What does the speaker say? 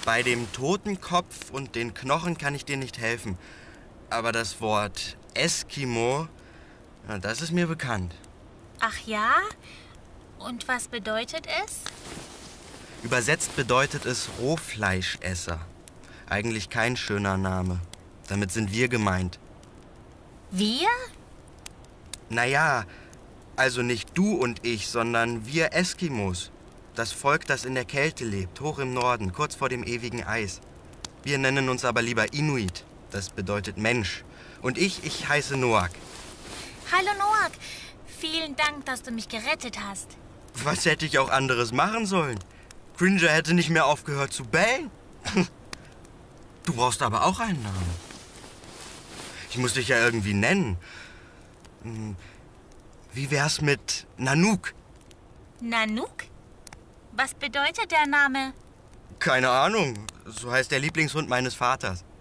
Bei dem Totenkopf und den Knochen kann ich dir nicht helfen. Aber das Wort Eskimo, na, das ist mir bekannt. Ach ja? Und was bedeutet es? Übersetzt bedeutet es Rohfleischesser. Eigentlich kein schöner Name. Damit sind wir gemeint. Wir? Naja, also nicht du und ich, sondern wir Eskimos. Das Volk, das in der Kälte lebt, hoch im Norden, kurz vor dem ewigen Eis. Wir nennen uns aber lieber Inuit. Das bedeutet Mensch. Und ich heiße Noak. Hallo Noak. Vielen Dank, dass du mich gerettet hast. Was hätte ich auch anderes machen sollen? Cringer hätte nicht mehr aufgehört zu bellen. Du brauchst aber auch einen Namen. Ich muss dich ja irgendwie nennen. Wie wär's mit Nanook? Nanook? Was bedeutet der Name? Keine Ahnung. So heißt der Lieblingshund meines Vaters.